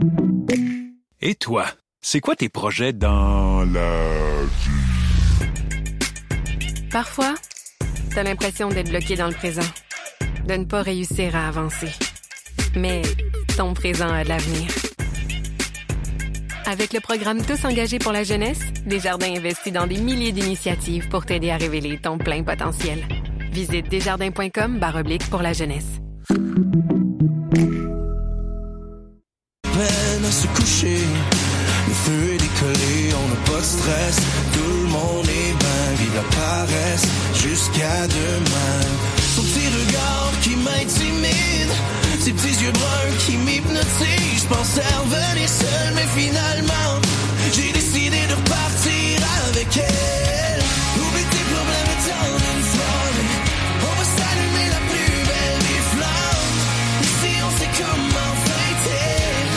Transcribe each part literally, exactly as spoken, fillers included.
Et toi, c'est quoi tes projets dans la vie? Parfois, t'as l'impression d'être bloqué dans le présent, de ne pas réussir à avancer. Mais ton présent a de l'avenir. Avec le programme Tous engagés pour la jeunesse, Desjardins investit dans des milliers d'initiatives pour t'aider à révéler ton plein potentiel. Visite desjardins.com barre oblique pour la jeunesse. Peine à se coucher, le feu est décollé, on n'a pas de stress, tout le monde est bien, vive la paresse, jusqu'à demain. Son petit regard qui m'intimide, ses petits yeux bruns qui m'hypnotisent, je pensais revenir seul, mais finalement, j'ai décidé de repartir avec elle. Oublie tes problèmes et t'en une soirée, on va s'allumer la plus belle des flammes, ici on sait comment fêter.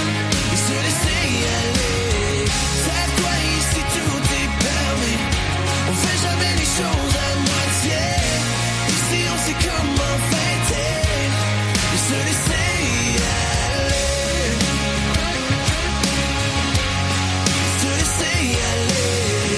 Choses à moitié, ici on sait comment fêter et se laisser aller, se laisser aller.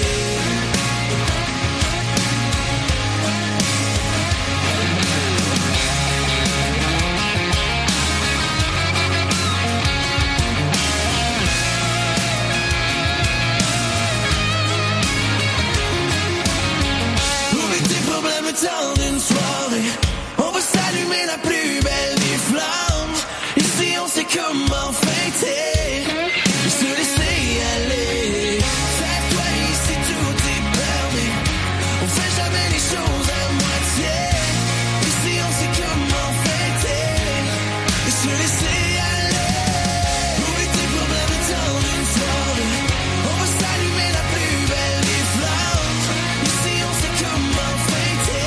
Temps d'une soirée, on va s'allumer la plus belle des flammes. Ici on sait comment fêter et se laisser aller. Fais-toi ici tout est permis, on fait jamais les choses à moitié. Ici on sait comment fêter et se laisser aller. Oublie tes problèmes dans une soirée, on va s'allumer la plus belle des flammes. Ici on sait comment fêter.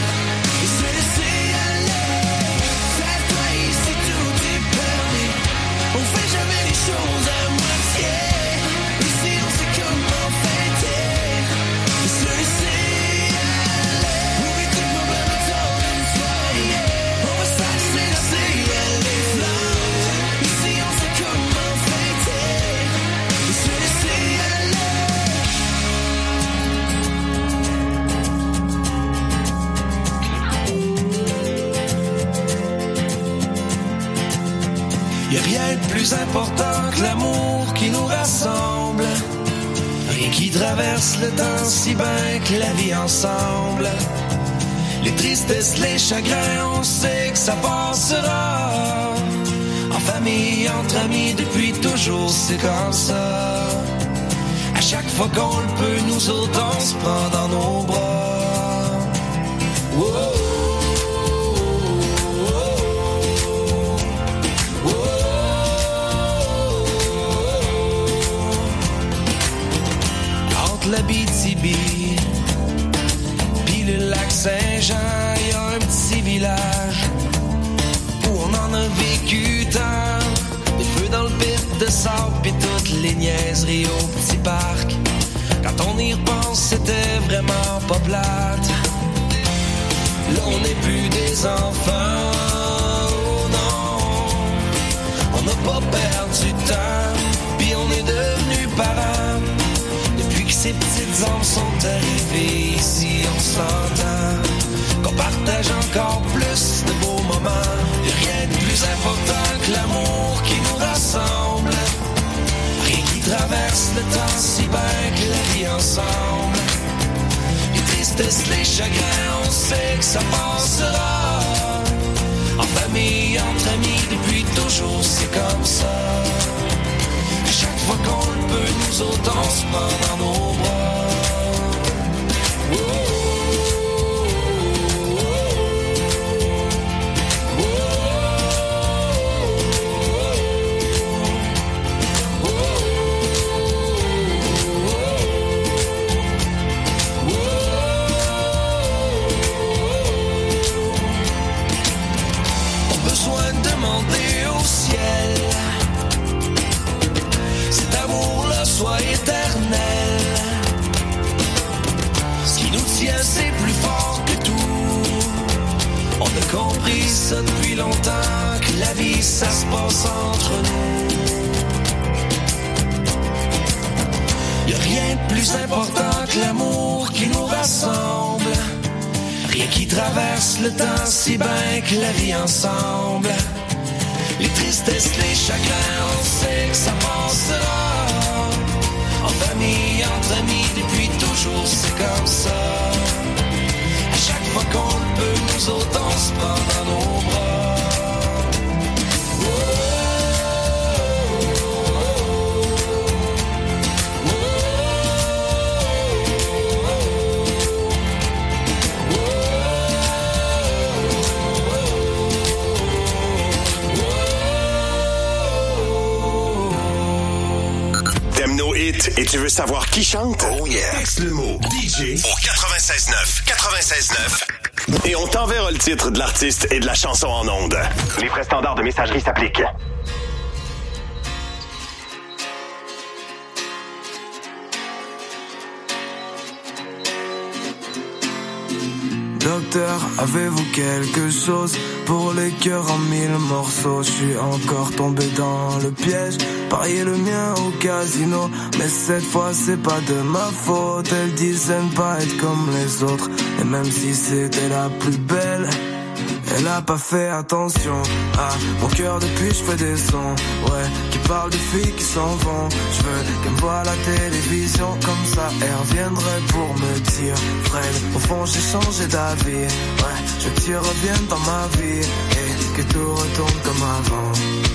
Y'a rien de plus important que l'amour qui nous rassemble. Rien qui traverse le temps si bien que la vie ensemble. Les tristesses, les chagrins, on sait que ça passera. En famille, entre amis, depuis toujours c'est comme ça. À chaque fois qu'on le peut, nous autres on se prend dans nos bras. Wow. L'Abitibi, puis le lac Saint-Jean, y a un petit village où on en a vécu tant. Des feux dans le pit de sable, puis toutes les niaiseries au petit parc. Quand on y repense, c'était vraiment pas plate. Là, on n'est plus des enfants, oh non. On n'a pas perdu de temps, puis on est devenus parents. Ces petites âmes sont arrivées ici, on s'entend qu'on partage encore plus de beaux moments. Y'a rien de plus important que l'amour qui nous rassemble. Rien qui traverse le temps si bien que la vie ensemble. Les tristesses, les chagrins, on sait que ça passera. En famille, entre amis, depuis toujours c'est comme ça. Chaque fois qu'on le peut, nous autres on se prend dans nos bras. Oh, oh, oh, oh, oh, oh, oh. On a besoin de demander au ciel cet amour-là soit éternel. Ce qui nous tient, c'est plus fort que tout. On a compris ça depuis longtemps, que la vie, ça se passe entre nous. y a rien de plus important que l'amour qui nous rassemble. Rien qui traverse le temps si bien que la vie ensemble. Les tristesses, les chagrins, on sait que ça passera. En famille, entre amis, depuis toujours c'est comme ça. À chaque fois qu'on le peut, nous autres on se prend dans nos bras. Et tu veux savoir qui chante? Oh yeah! Texte le mot D J au quatre-vingt-seize neuf. quatre-vingt-seize neuf. Et on t'enverra le titre de l'artiste et de la chanson en ondes. Les frais standards de messagerie s'appliquent. Docteur, avez-vous quelque chose pour les cœurs en mille morceaux? Je suis encore tombé dans le piège, parier le mien au casino. Mais cette fois c'est pas de ma faute, elles disaient ne pas être comme les autres. Et même si c'était la plus belle, elle a pas fait attention à mon cœur depuis je fais des sons, ouais, qui parlent de filles qui s'en vont. Je veux qu'elle me voie à la télévision, comme ça elle reviendrait pour me dire Fred, au fond j'ai changé d'avis, ouais, je veux que tu reviennes dans ma vie et que tout retourne comme avant.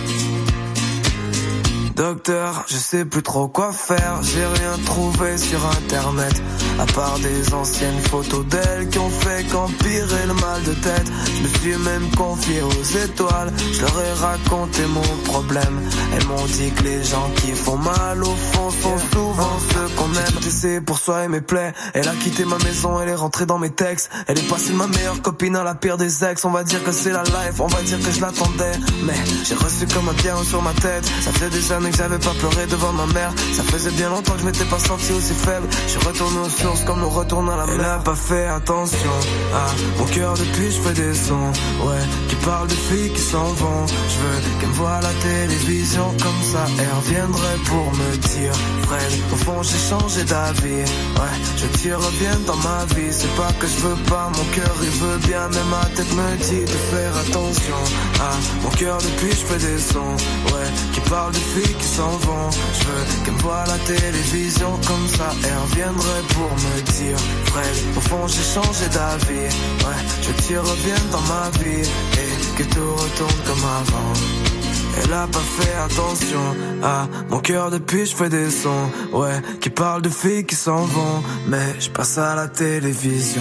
Docteur, je sais plus trop quoi faire, j'ai rien trouvé sur internet, à part des anciennes photos d'elle qui ont fait qu'empirer le mal de tête. Je me suis même confié aux étoiles, je leur ai raconté mon problème. Elles m'ont dit que les gens qui font mal au fond sont souvent ceux qu'on aime. J'ai tout essayé pour soigner mes plaies, elle a quitté ma maison, elle est rentrée dans mes textes. Elle est passée de ma meilleure copine à la pire des ex. On va dire que c'est la life, on va dire que je l'attendais, mais j'ai reçu comme un pierre sur ma tête. Ça fait des années que j'avais pas pleuré devant ma mère, ça faisait bien longtemps que je m'étais pas senti aussi faible. Je suis retourné aux sources comme nous retourne à la mer. Elle a pas fait attention à mon cœur depuis je fais des sons, ouais, qui parlent de filles qui s'en vont. Je veux qu'elle me voie à la télévision, comme ça elle reviendrait pour me dire Fred, au fond j'ai changé d'avis, ouais, je veux que tu reviennes dans ma vie. C'est pas que je veux pas, mon cœur il veut bien, mais ma tête me dit de faire attention à mon cœur depuis je fais des sons, ouais, qui parlent de filles qui s'en vont. Je veux qu'elle me voie à la télévision, comme ça elle reviendrait pour me dire Fred, au fond j'ai changé d'avis, ouais, je veux que tu reviennes dans ma vie et que tout retourne comme avant. Elle a pas fait attention à mon cœur depuis je fais des sons, ouais, qui parlent de filles qui s'en vont, mais je passe à la télévision.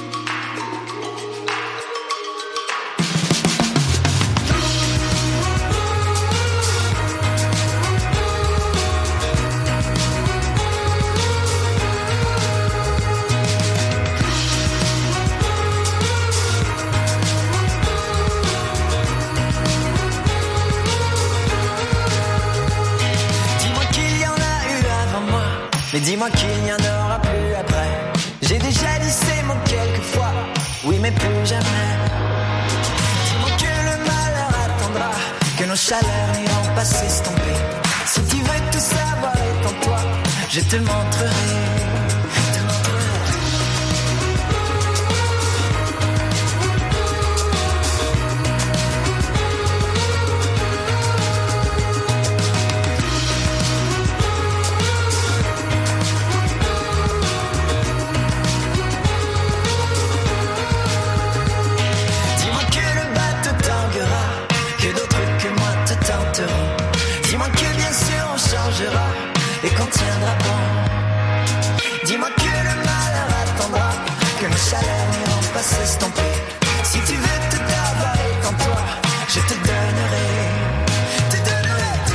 Mais dis-moi qu'il n'y en aura plus après. J'ai déjà dit ces mots quelquefois, oui mais plus jamais. Dis-moi que le malheur attendra, que nos chaleurs n'iront pas s'estomper. Si tu veux tout savoir, étends-toi, je te montrerai. Et qu'on tiendra bon. Dis-moi que le malheur attendra, que nos chaleurs n'iront pas s'estomper. Si tu veux tout avoir, étends-toi, je te donnerai, te donnerai tout.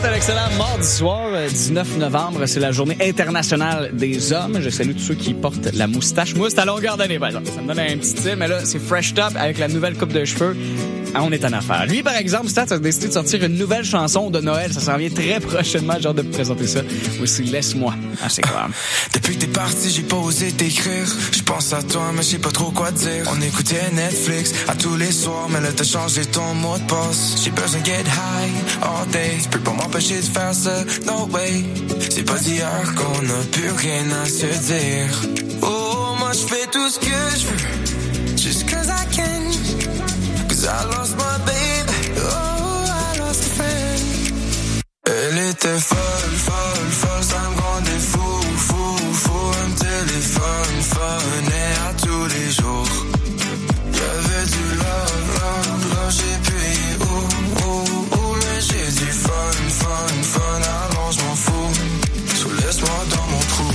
un excellent mardi soir, dix-neuf novembre. C'est la journée internationale des hommes. Je salue tous ceux qui portent la moustache. Moi, c'est à longueur d'année, par exemple. Ça me donne un petit style, mais là, c'est fresh top avec la nouvelle coupe de cheveux. Ah, on est en affaire. Lui, par exemple, Stats a décidé de sortir une nouvelle chanson de Noël. Ça s'en vient très prochainement. J'ai hâte de vous présenter ça. Aussi, laisse-moi. Ah, c'est quoi? Depuis que t'es parti, j'ai pas osé t'écrire. Je pense à toi, mais je sais pas trop quoi dire. On écoutait Netflix à tous les soirs, mais là t'as changé ton mot de passe. J'ai besoin de get high all day. Tu peux pas m'empêcher de faire ça, no way. C'est pas d'hier qu'on a plus rien à se dire. Oh, moi je fais tout ce que je veux, just cause I can. Cause I lost my baby, oh, I lost a friend. Elle était folle, folle, folle, ça me rendait fou, fou, fou. Un téléphone, phone, et à tous les jours. Y'avait du love, love, love, j'ai payé, oh, oh, oh. Mais j'ai du fun, fun, fun, alors je m'en fous. So laisse-moi dans mon trou.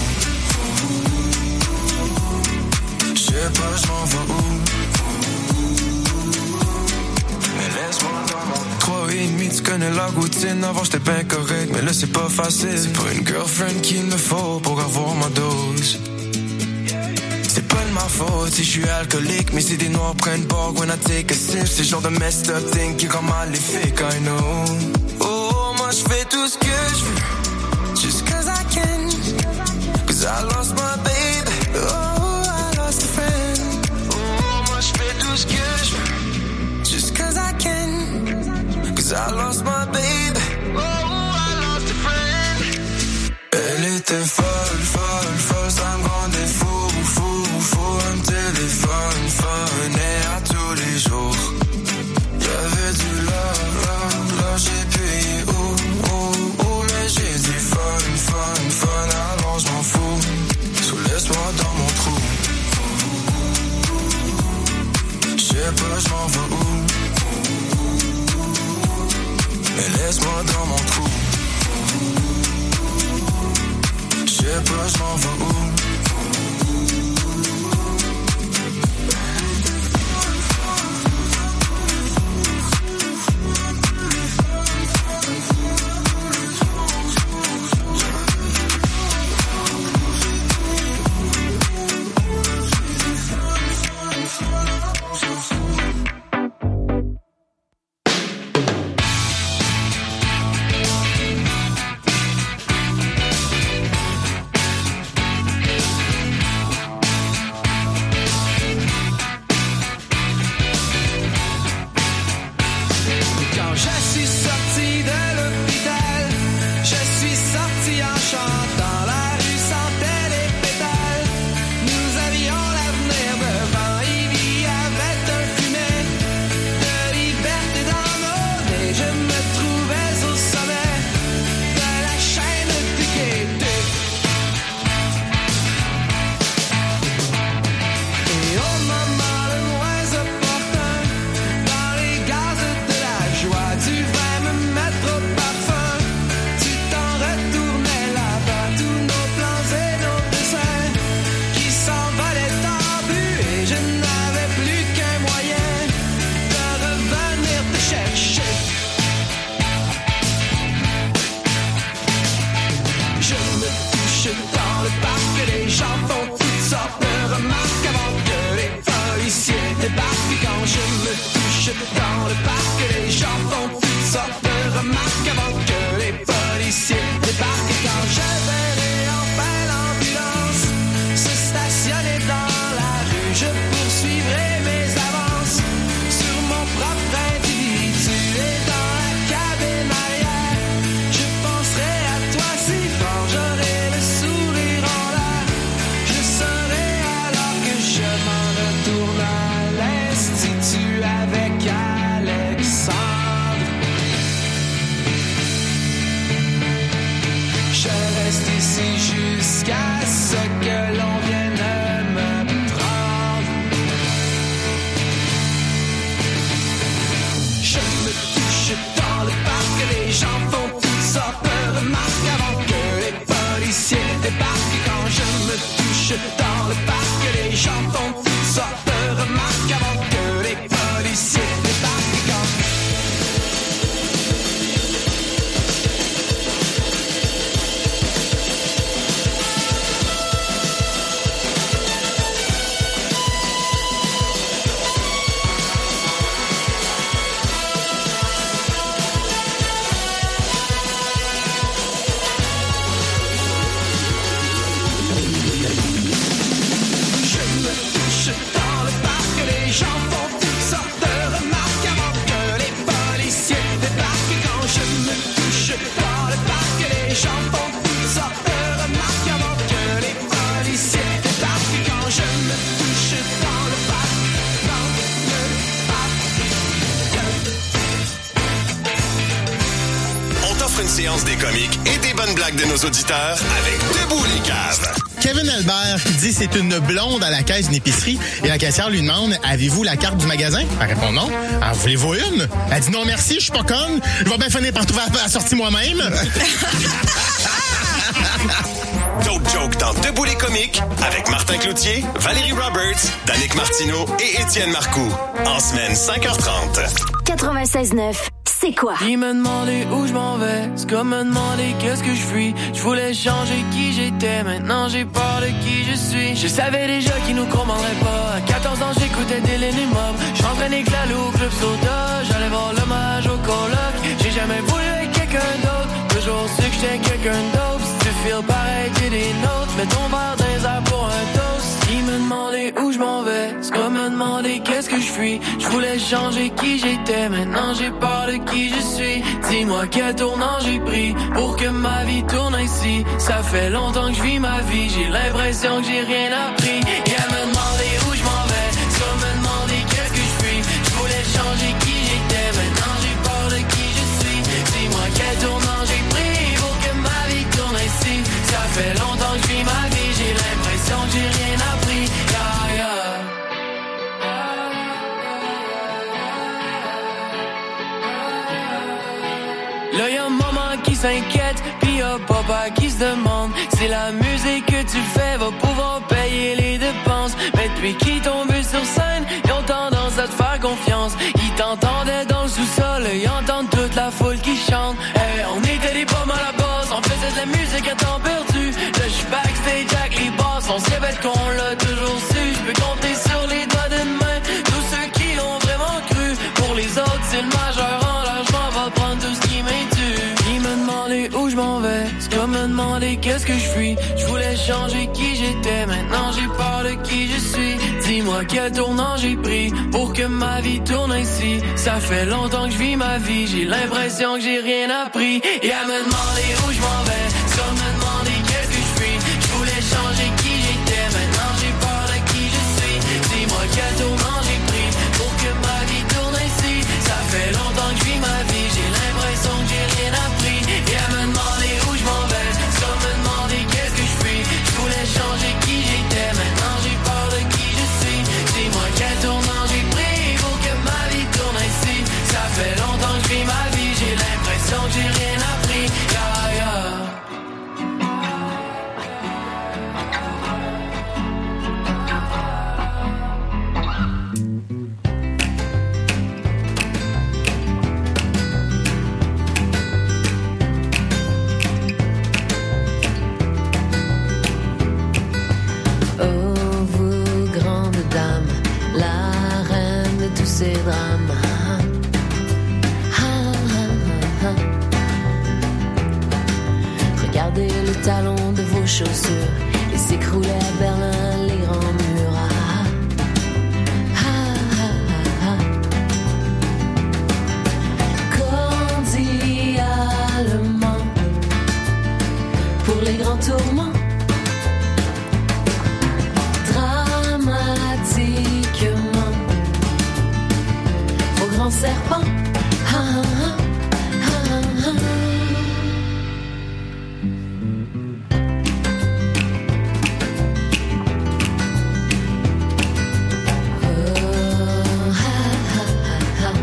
J'sais pas, j'm'en vais où. Mais laisse-moi dans mon trou. Trois et demi, tu connais la routine. Avant j'étais ben correct, mais là c'est pas facile. C'est pas une girlfriend qu'il me faut pour avoir ma dose. C'est pas de ma faute si je suis alcoolique, mais si des noirs prennent bord when I take a sip. C'est le genre de messed up thing qui rend maléfique, I know. Oh, moi je fais tout ce que je veux, just cause I can. Cause I lost my baby, oh, I lost a friend. Oh, moi je fais tout ce que je veux, just cause I can. Cause I lost my baby, oh, I lost a friend. Elle était folle, folle, folle, ça me rendait fou. Un téléphone, phone, et à tous les jours. Y'avait du love, love, love, j'ai payé, oh, oh, oh. Mais j'ai du fun, fun, fun, alors je m'en fous. So laisse-moi dans mon trou. J'sais pas, j'm'en vais où. Mais laisse-moi dans mon trou. J'sais pas, j'm'en vais où. séance des comiques et des bonnes blagues de nos auditeurs avec Debout les caves. Kevin Albert qui dit c'est une blonde à la caisse d'une épicerie et la caissière lui demande « Avez-vous la carte du magasin? » Elle répond non. « En voulez-vous une? » Elle dit « Non merci, je suis pas conne. Je vais bien finir par trouver la sortie moi-même. » D'autres jokes dans Debout les comiques avec Martin Cloutier, Valérie Roberts, Danick Martineau et Étienne Marcoux. En semaine cinq heures trente. quatre-vingt-seize neuf, c'est quoi? Il me demandait où je m'en vais, c'est comme me demander qu'est-ce que je fuis. Je voulais changer qui j'étais, maintenant j'ai peur de qui je suis. Je savais déjà qu'ils nous commanderait pas. À quatorze ans j'écoutais des Mob. J'entraînais que la au club soda. J'allais voir l'hommage au coloc. J'ai jamais voulu être quelqu'un d'autre. Toujours su que j'étais quelqu'un d'autre. Si tu feel pareil t'es des nôtres. Mets ton verre dans les airs pour un toast. Il me demandait où je m'en vais, c'est comme me demander qu'est-ce que je fuis. Je voulais changer qui j'étais, maintenant j'ai peur de qui je suis. Dis-moi quel tournant j'ai pris pour que ma vie tourne ainsi. Ça fait longtemps que je vis ma vie, j'ai l'impression que j'ai rien appris. Et elle me demandait où je m'en vais, c'est comme me demander qu'est-ce que je fuis. Je voulais changer qui j'étais, maintenant j'ai peur de qui je suis. Dis-moi quel tournant j'ai pris pour que ma vie tourne ainsi. Ça fait longtemps que je vis ma vie, j'ai l'impression que j'ai rien appris. Yeah, yeah. Là y'a maman qui s'inquiète, pis y'a papa qui se demande si la musique que tu fais va pouvoir payer les dépenses. Mais depuis qu'ils tombent sur scène, ils ont tendance à te faire confiance. Ils t'entendaient dans le sous-sol, ils entendent toute la foule qui chante. Hey, on était des pommes à la base, on faisait de la musique à temps perdu. Là j'suis backstage avec les boss, on se répète qu'on l'a toujours su. J'peux compter sur les doigts d'une main tous ceux qui ont vraiment cru. Pour les autres c'est le majeur en l'âge, j'm'en vais prendre tout ce qui m'intue. Ils me demandaient où je m'en vais, c'est comme me demander qu'est-ce que je fuis. Je voulais changer qui j'étais, maintenant j'ai peur de qui je suis. Dis-moi quel tournant j'ai pris pour que ma vie tourne ainsi. Ça fait longtemps que je vis ma vie, j'ai l'impression que j'ai rien appris. Et à me demander où je m'en vais, c'est comme me demander qu'est-ce que je fuis. Je voulais changer qui j'étais, maintenant j'ai peur de qui je suis. Dis-moi quel tournant j'ai pris pour que ma vie tourne ainsi. Ça fait longtemps que je vis ma vie, j'ai l'impression que j'ai rien appris. Et à me demander où je m'en vais, c'est comme me demander qu'est-ce que je fuis. Je voulais changer qui j'étais, maintenant j'ai peur de qui je suis. Dis-moi quel tournant j'ai pris pour que ma vie tourne ainsi. Ça fait longtemps que je vis ma vie, j'ai l'impression que j'ai rien appris. Yeah, yeah. Ces drames. Ah, ah, ah. Regardez le talon de vos chaussures et s'écrouler à Berlin les grands murs. Ah, ah, ah, ah. Cordialement pour les grands tourments. Grand serpent, ah, ah, ah, ah. Oh, ah, ah, ah, ah.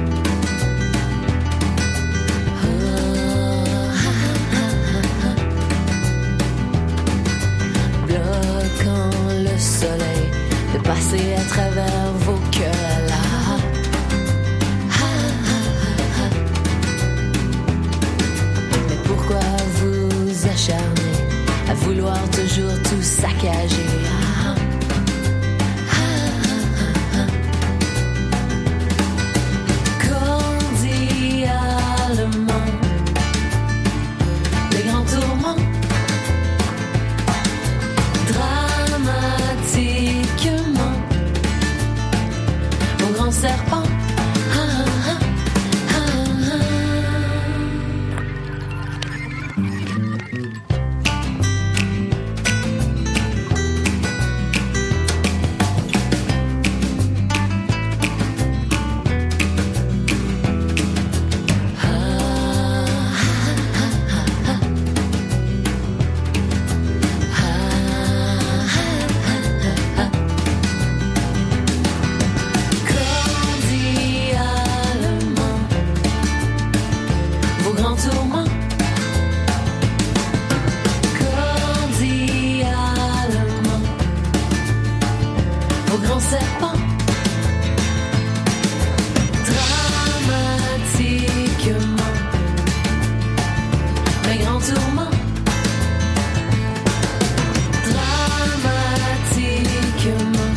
Oh, ah, ah, ah, ah. Bloquant le soleil de passer à travers vos cœurs là. À vouloir toujours tout saccager. Ah, ah, ah, ah. Cordialement, les grands tourments. Dramatiquement, mon grand serpent. Ah, ah, ah. serpent. Dramatiquement, mes grands tourments. Dramatiquement,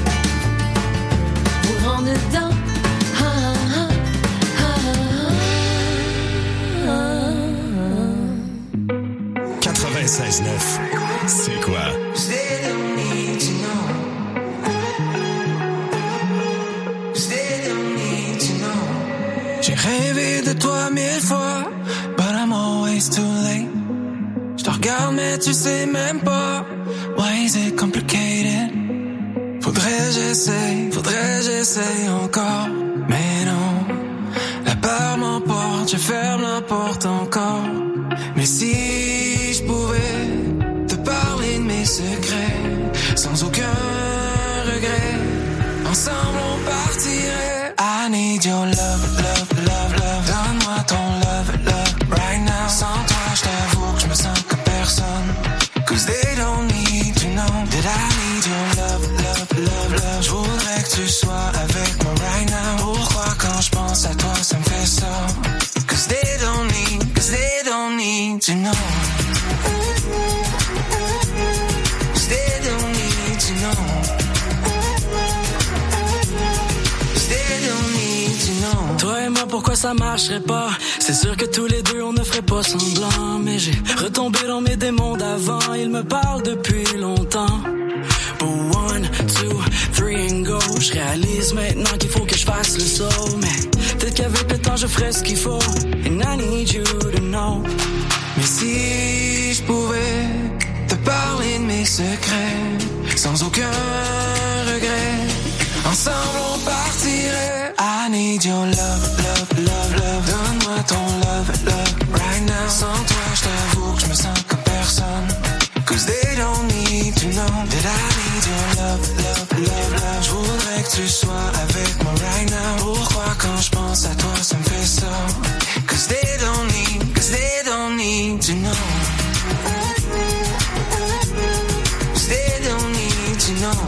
vous rentre dedans. Ah, ah, ah, ah, ah. quatre-vingt-seize neuf, c'est quoi? J'ai rêvé de toi mille fois, but I'm always too late. Je te regarde mais tu sais même pas. Why is it complicated? Faudrait j'essaye, faudrait j'essaye encore. Mais non, la peur m'emporte, je ferme la porte encore. Mais si je pouvais te parler de mes secrets, sans aucun regret, ensemble on partirait. I need your love, love, love, love. Donne-moi ton love, love, right now. Sans toi, je t'avoue que je me sens comme personne. Cause they don't need to know that I need your love, love, love, love. Je voudrais que tu sois avec moi right now. Pourquoi quand je pense à toi, ça me fait ça? Cause they don't need, cause they don't need to know. Cause they don't need to know. Toi et moi, pourquoi ça marcherait pas? C'est sûr que tous les deux on ne ferait pas semblant. Mais j'ai retombé dans mes démons d'avant. Ils me parlent depuis longtemps. But one, two, three and go. Je réalise maintenant qu'il faut que je fasse le saut. Mais peut-être qu'avec le temps je ferai ce qu'il faut. And I need you to know. Mais si je pouvais te parler de mes secrets, sans aucun regret, ensemble on partirait. I need your love, love, love, love. Donne-moi ton love, love, right now. Sans toi, je t'avoue que je me sens comme personne. Cause they don't need to know that I need your love, love, love, love. Je voudrais que tu sois avec moi right now. Pourquoi quand je pense à toi, ça me fait ça? Cause they don't need, cause they don't need to know. Cause they don't need to know.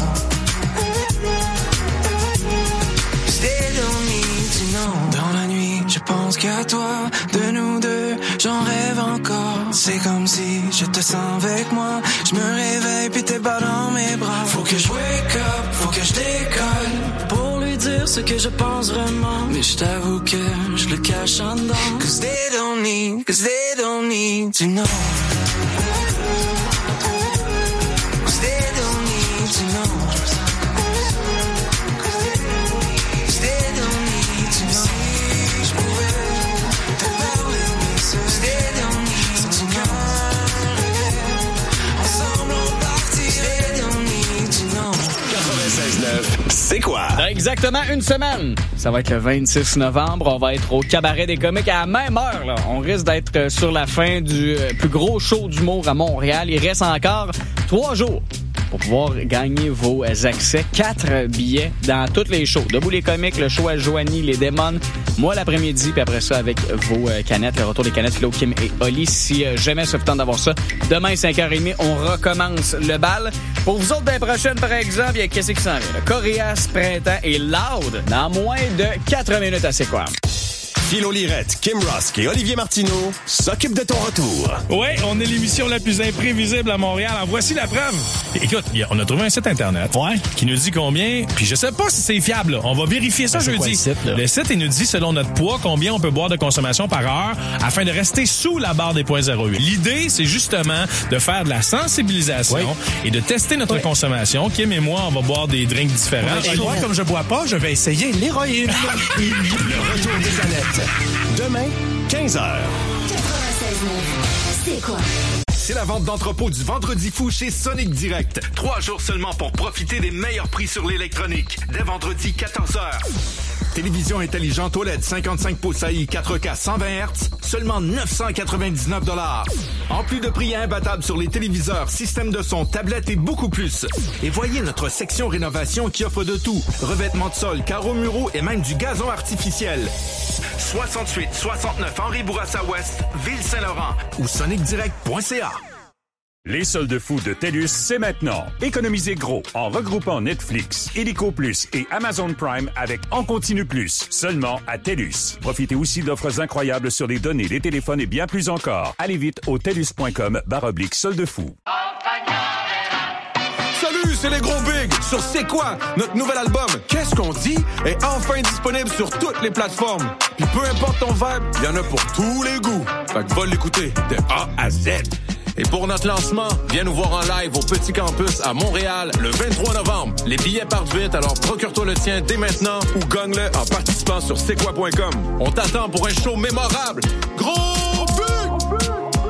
Dans la nuit, je pense qu'à toi, de nous deux, j'en rêve encore. C'est comme si je te sens avec moi. Je me réveille puis t'es pas dans mes bras. Faut que je wake up, faut que je décolle pour lui dire ce que je pense vraiment. Mais je t'avoue que je le cache en dedans. Cause they don't need, cause they don't need to know. Cause they don't need to know. C'est quoi? Dans exactement une semaine. Ça va être le vingt-six novembre. On va être au Cabaret des comiques à la même heure. Là. On risque d'être sur la fin du plus gros show d'humour à Montréal. Il reste encore trois jours pour pouvoir gagner vos accès. Quatre billets dans toutes les shows. Debout les comiques, le show à Joanie, les Démons. Moi l'après-midi, puis après ça avec vos canettes. Le retour des canettes, Flo, Kim et Oli. Si jamais ça vous tente d'avoir ça. Demain, cinq heures trente, on recommence le bal. Pour vous autres, dans les prochaines, par exemple, il y a qu'est-ce qui s'en vient? Le Coréas, Printemps et Loud dans moins de quatre minutes à C'est quoi? Philo Lirette, Kim Rusk et Olivier Martineau s'occupent de ton retour. Ouais, on est l'émission la plus imprévisible à Montréal. En voici la preuve. Écoute, on a trouvé un site Internet ouais. qui nous dit combien, puis je sais pas si c'est fiable. Là. On va vérifier ça jeudi. Le site, le site, il nous dit, selon notre poids, combien on peut boire de consommation par heure afin de rester sous la barre des zéro virgule zéro huit. L'idée, c'est justement de faire de la sensibilisation oui. et de tester notre oui. consommation. Kim et moi, on va boire des drinks différents. Et moi, comme je bois pas, je vais essayer l'héroïne. Le retour des canettes. Demain, quinze heures. C'est quoi? C'est la vente d'entrepôt du Vendredi fou chez Sonic Direct. Trois jours seulement pour profiter des meilleurs prix sur l'électronique. Dès vendredi, quatorze heures. Télévision intelligente O L E D cinquante-cinq pouces A I quatre K cent vingt hertz, seulement neuf cent quatre-vingt-dix-neuf dollars. En plus de prix imbattables sur les téléviseurs, systèmes de son, tablettes et beaucoup plus. Et voyez notre section rénovation qui offre de tout. Revêtement de sol, carreaux muraux et même du gazon artificiel. soixante-huit soixante-neuf Henri Bourassa Ouest, Ville-Saint-Laurent ou sonic direct point c a. Les soldes fous de TELUS, c'est maintenant. Économisez gros en regroupant Netflix, Illico Plus et Amazon Prime avec En Continu Plus, seulement à TELUS. Profitez aussi d'offres incroyables sur les données, les téléphones et bien plus encore. Allez vite au telus.com barre oblique soldes fous. Salut, c'est les gros bigs sur C'est quoi? Notre nouvel album Qu'est-ce qu'on dit est enfin disponible sur toutes les plateformes. Puis peu importe ton vibe, il y en a pour tous les goûts. Fait que va l'écouter de A à Z. Et pour notre lancement, viens nous voir en live au Petit Campus à Montréal le vingt-trois novembre. Les billets partent vite, alors procure-toi le tien dès maintenant ou gagne-le en participant sur c'est quoi point com. On t'attend pour un show mémorable. Gros but!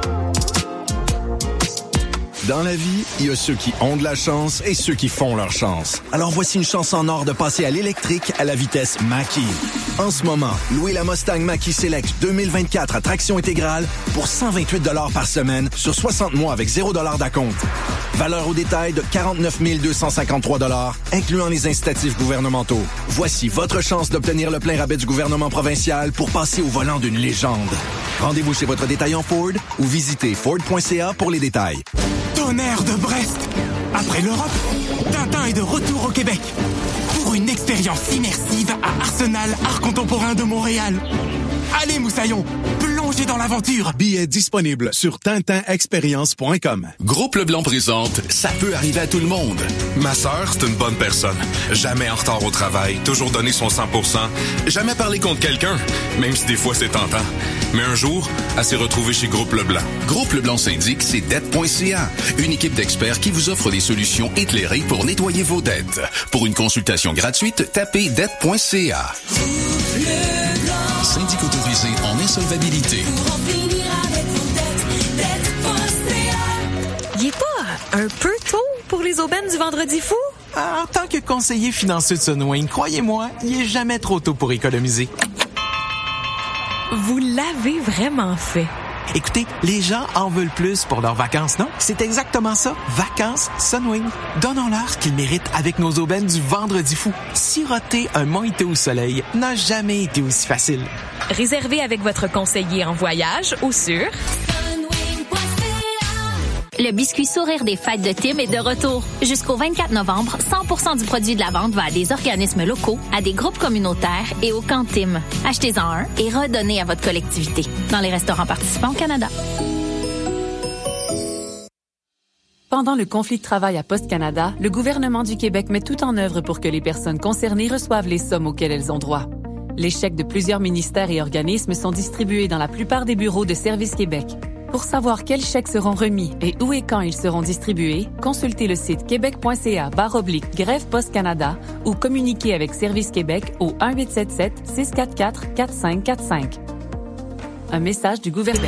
Dans la vie, il y a ceux qui ont de la chance et ceux qui font leur chance. Alors voici une chance en or de passer à l'électrique à la vitesse Mach-E. En ce moment, louez la Mustang Mach-E Select deux mille vingt-quatre à traction intégrale pour cent vingt-huit dollars par semaine sur soixante mois avec zéro dollars d'acompte. Valeur au détail de quarante-neuf mille deux cent cinquante-trois dollars, incluant les incitatifs gouvernementaux. Voici votre chance d'obtenir le plein rabais du gouvernement provincial pour passer au volant d'une légende. Rendez-vous chez votre détaillant Ford ou visitez ford point c a pour les détails. Tonnerre de Brest! Après l'Europe, Tintin est de retour au Québec pour une expérience immersive à Arsenal Art Contemporain de Montréal. Allez, Moussaillon, plongez dans l'aventure! Billets disponibles sur tintin expérience point com. Groupe Leblanc présente « Ça peut arriver à tout le monde ». Ma sœur, c'est une bonne personne. Jamais en retard au travail, toujours donné son cent pour cent. Jamais parlé contre quelqu'un, même si des fois c'est tentant. Mais un jour, elle s'est retrouvée chez Groupe Leblanc. Groupe Leblanc syndique, c'est dette point c a. Une équipe d'experts qui vous offre des solutions éclairées pour nettoyer vos dettes. Pour une consultation gratuite, tapez dette point c a. Syndic autorisé en insolvabilité. Il est pas un peu tôt pour les aubaines du Vendredi fou? En tant que conseiller financier de Sunwing, croyez-moi, il est jamais trop tôt pour économiser. Vous l'avez vraiment fait. Écoutez, les gens en veulent plus pour leurs vacances, non? C'est exactement ça. Vacances Sunwing. Donnons-leur ce qu'ils méritent avec nos aubaines du Vendredi fou. Siroter un mojito au soleil n'a jamais été aussi facile. Réservez avec votre conseiller en voyage ou sur... Le biscuit sourire des fêtes de Tim est de retour. Jusqu'au vingt-quatre novembre, cent pour cent du produit de la vente va à des organismes locaux, à des groupes communautaires et au camp Tim. Achetez-en un et redonnez à votre collectivité. Dans les restaurants participants au Canada. Pendant le conflit de travail à Poste Canada, le gouvernement du Québec met tout en œuvre pour que les personnes concernées reçoivent les sommes auxquelles elles ont droit. Les chèques de plusieurs ministères et organismes sont distribués dans la plupart des bureaux de Service Québec. Pour savoir quels chèques seront remis et où et quand ils seront distribués, consultez le site québec point c a barre oblique grève Poste Canada ou communiquez avec Service Québec au un huit sept sept six quatre quatre quatre cinq quatre cinq. Un message du gouvernement.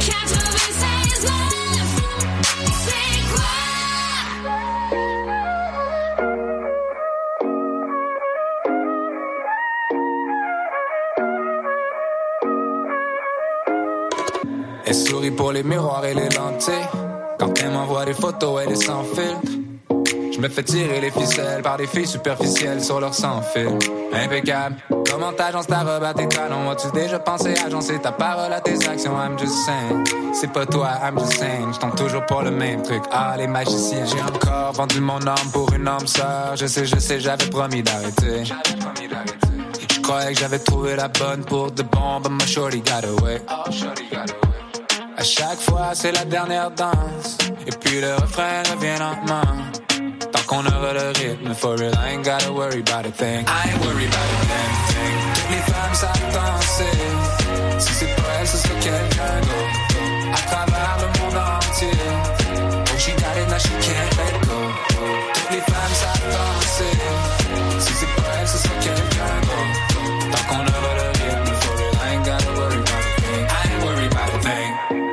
Elle sourit pour les miroirs et les lentilles. Quand elle m'envoie des photos, elle est sans filtre. Je me fais tirer les ficelles par des filles superficielles sur leur sans-fil. Impeccable. Comment t'agences ta robe à tes talons? As-tu déjà pensé agencer ta parole à tes actions? I'm just saying. C'est pas toi, I'm just saying. J'tombe toujours pour le même truc. Ah, les magiciens. J'ai encore vendu mon âme pour une âme sœur. Je sais, je sais, j'avais promis d'arrêter. J'avais promis d'arrêter. Je croyais que j'avais trouvé la bonne pour de bon, but my shorty got away. Oh, shorty got away. À chaque fois, c'est la dernière danse. Et puis le refrain revient lentement. Tant qu'on aura le rythme, for real, I ain't gotta worry about a thing. I ain't worried about a damn thing. Toutes les femmes savent danser. Si c'est pas elle, ce sera quelqu'un d'autre. À travers le monde entier. Oh, she got it, now she can't let go. Toutes les femmes savent danser. Si c'est pas elle, ce sera quelqu'un d'autre. Tant qu'on aura le rythme, for real, I ain't gotta worry about a thing. I ain't worried about a thing.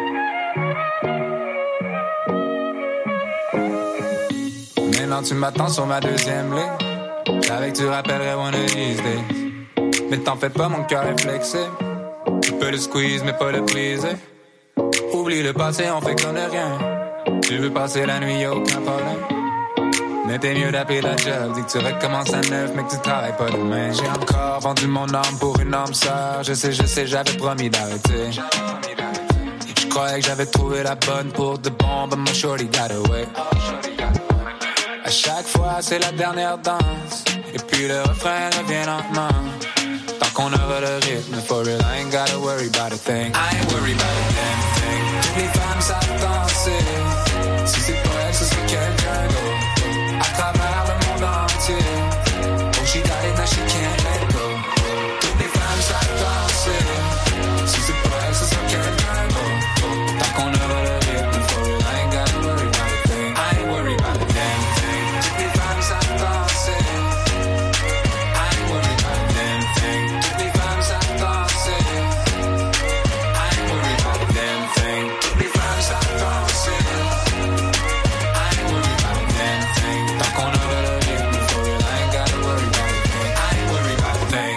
Maintenant tu m'attends sur ma deuxième ligne. J'avais que tu rappellerais one of these days. Mais t'en fais pas, mon cœur est flexible. Tu peux le squeeze mais pas le briser. Oublie le passé, on fait comme de rien. Tu veux passer la nuit, y'a aucun problème. Mais t'es mieux d'appeler la job. Dis que tu recommences à neuf mais que tu travailles pas demain. J'ai encore vendu mon âme pour une âme sœur. Je sais, je sais, j'avais promis d'arrêter. croyais que j'avais trouvé la bonne pour de bon, but my shorty got away. À chaque fois, c'est la dernière danse. Et puis le refrain revient lentement. Tant qu'on aura le rythme, for real, I ain't gotta worry about a thing. I ain't worried about a damn thing. Toutes les femmes savent danser. Si c'est pas elle, ce serait quelqu'un d'autre. À travers le monde entier. Oh, she got it, now she can't let go. Toutes les femmes savent danser. Si c'est pas elle, ce serait quelqu'un d'autre. Tant qu'on aura le rythme, for real, I ain't gotta worry about a thing. I ain't worried about a damn thing. Toutes les femmes savent danser. I ain't worried about a damn thing. Toutes les femmes savent danser. I ain't worried about a damn thing. Toutes les femmes savent danser. I ain't worried about a damn thing. Tant qu'on aura le rythme, for real, I ain't gotta worry about a thing. I ain't worried about a thing.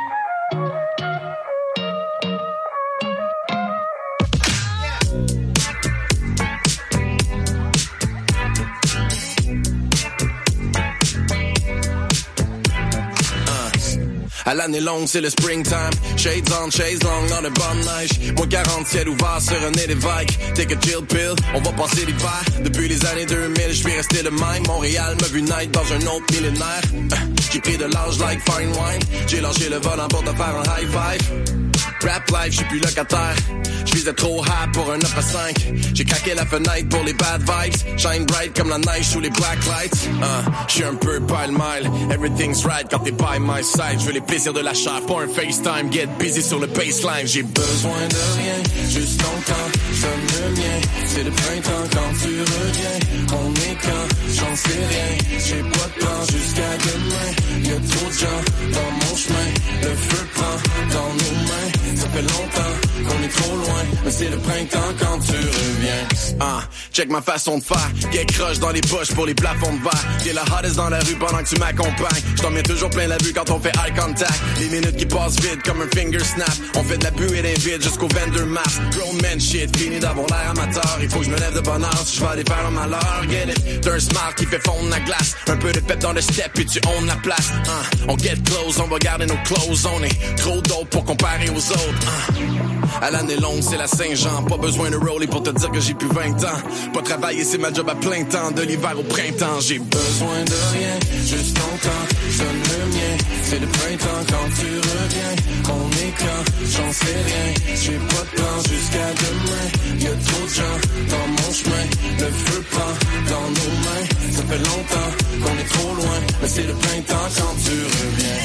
À l'année longue, c'est le springtime. Shades on, chase long dans le bonne neige. Moins quarante, ciel ouvert sur un nez d'évêque. Take a chill pill, on va passer l'hiver. Depuis les années deux mille, je suis resté le même. Montréal m'a vu naître dans un autre millénaire. Euh, J'ai pris de l'âge like fine wine. J'ai lâché le volant pour te faire un high five. Rap life, j'suis plus locataire. J'visais trop high pour un neuf à cinq. J'ai craqué la fenêtre pour les bad vibes. Shine bright comme la neige sous les black lights. Uh, j'suis un peu pile-mile. Everything's right quand t'es by my side. J'veux les plaisirs de la chair, pas un FaceTime. Get busy sur le baseline. J'ai besoin de rien, juste ton temps. Sonne le mien, c'est le printemps quand tu reviens. On est quand, j'en sais rien. J'ai pas de plan jusqu'à demain. Y'a trop de gens dans mon chemin. Le feu prend dans nos mains. Ça fait longtemps qu'on est trop loin, mais c'est le printemps quand tu reviens. Ah, check ma façon de faire. Get crush dans les poches pour les plafonds de verre. T'es la hottest dans la rue pendant que tu m'accompagnes. J't'en mets toujours plein la vue quand on fait eye contact. Les minutes qui passent vite comme un finger snap. On fait de la buée d'un vide jusqu'au vendor mass. Grown man shit, fini d'avoir l'air amateur. Il faut que je me lève de bonne heure si je vais aller faire un malheur. Get it, t'as un smart qui fait fondre la glace. Un peu de pep dans le step puis tu own la place. Uh, on get close, on va garder nos clothes. On est trop dope pour comparer aux autres. Uh. À l'année longue, c'est la Saint-Jean. Pas besoin de roller pour te dire que j'ai plus vingt ans. Pas travailler, c'est ma job à plein temps. De l'hiver au printemps, j'ai besoin de rien. Juste ton temps, sonne le mien. C'est le printemps quand tu reviens. On est quand, j'en sais rien. J'ai pas de plan jusqu'à demain. Y'a trop de gens dans mon chemin. Le feu prend dans nos mains. Ça fait longtemps qu'on est trop loin. Mais c'est le printemps quand tu reviens.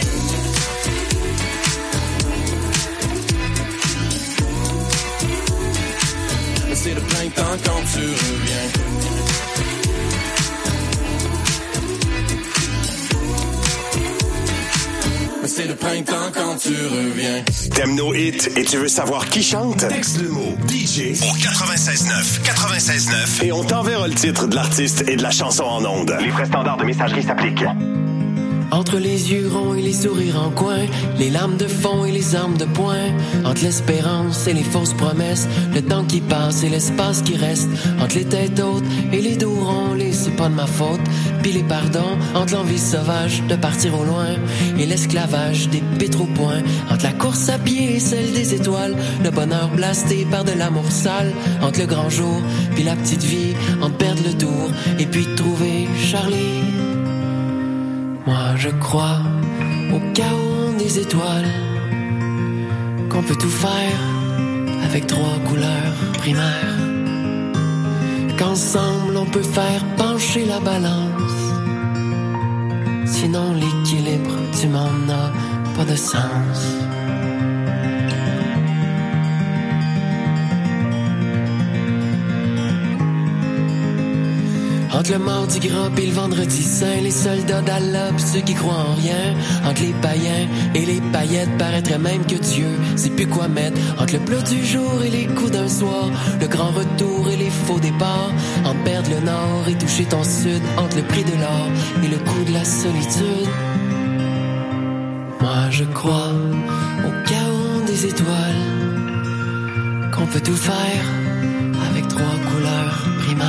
C'est le printemps quand tu reviens. C'est le printemps quand tu reviens. T'aimes nos hits et tu veux savoir qui chante? Texte le mot D J au quatre-vingt-seize neuf quatre-vingt-seize neuf et on t'enverra le titre de l'artiste et de la chanson en ondes. Les frais standards de messagerie s'appliquent. Entre les yeux ronds et les sourires en coin, les larmes de fond et les armes de poing, entre l'espérance et les fausses promesses, le temps qui passe et l'espace qui reste, entre les têtes hautes et les dos ronds, les c'est pas de ma faute, puis les pardons, entre l'envie sauvage de partir au loin et l'esclavage des pétropoints, entre la course à pied et celle des étoiles, le bonheur blasté par de l'amour sale, entre le grand jour puis la petite vie, entre perdre le tour et puis trouver Charlie. Moi je crois au chaos des étoiles, qu'on peut tout faire avec trois couleurs primaires, qu'ensemble on peut faire pencher la balance, sinon l'équilibre du monde n'a pas de sens. Entre le mardi gras et le vendredi saint, les soldats d'Allah pis ceux qui croient en rien, entre les païens et les paillettes, paraîtrait même que Dieu sait plus quoi mettre, entre le plat du jour et les coups d'un soir, le grand retour et les faux départs, entre perdre le nord et toucher ton sud, entre le prix de l'or et le coût de la solitude. Moi je crois au chaos des étoiles, qu'on peut tout faire avec trois couleurs primaires,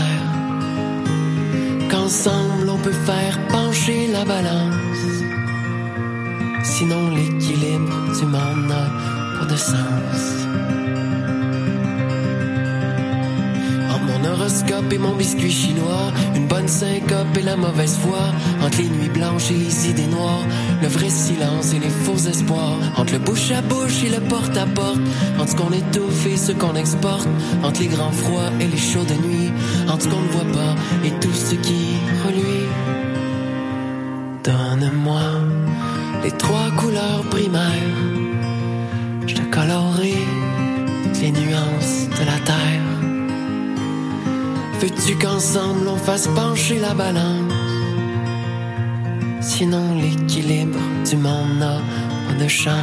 qu'ensemble on peut faire pencher la balance, sinon l'équilibre du monde n'a pas de sens. copes et mon biscuit chinois, une bonne syncope et la mauvaise foi, entre les nuits blanches et les idées noires, le vrai silence et les faux espoirs, entre le bouche à bouche et le porte à porte, entre ce qu'on étouffe et ce qu'on exporte, entre les grands froids et les chauds de nuit, entre ce qu'on ne voit pas et tout ce qui reluit. Donne-moi les trois couleurs primaires, je te colorerai les nuances de la terre. Veux-tu qu'ensemble on fasse pencher la balance? Sinon l'équilibre du monde n'a pas de chance.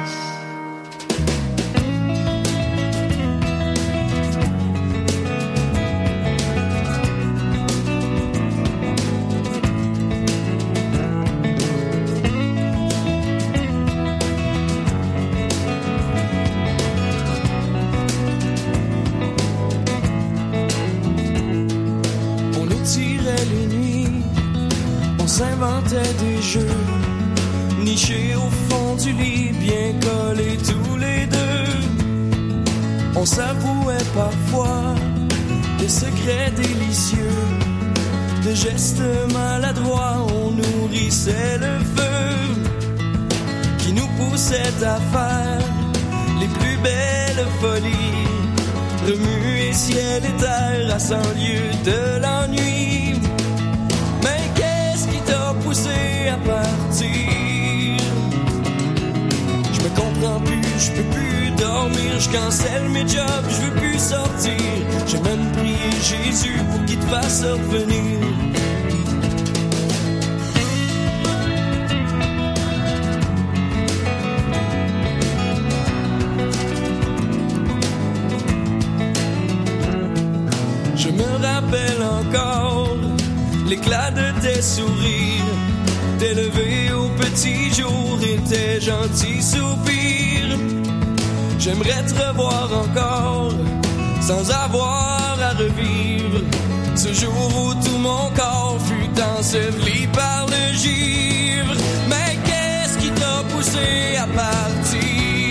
Des jeux nichés au fond du lit, bien collés tous les deux. On s'avouait parfois des secrets délicieux, de gestes maladroits. On nourrissait le feu qui nous poussait à faire les plus belles folies, remuer ciel et terre à cent lieues de l'ennui. Poussé à partir, je me comprends plus, je peux plus dormir, je cancelle mes jobs, je veux plus sortir. J'ai même prié Jésus pour qu'il te fasse revenir. Je me rappelle encore l'éclat de tes sourires, tes levées au petit jour et tes gentils soupirs. J'aimerais te revoir encore, sans avoir à revivre ce jour où tout mon corps fut enseveli par le givre. Mais qu'est-ce qui t'a poussé à partir?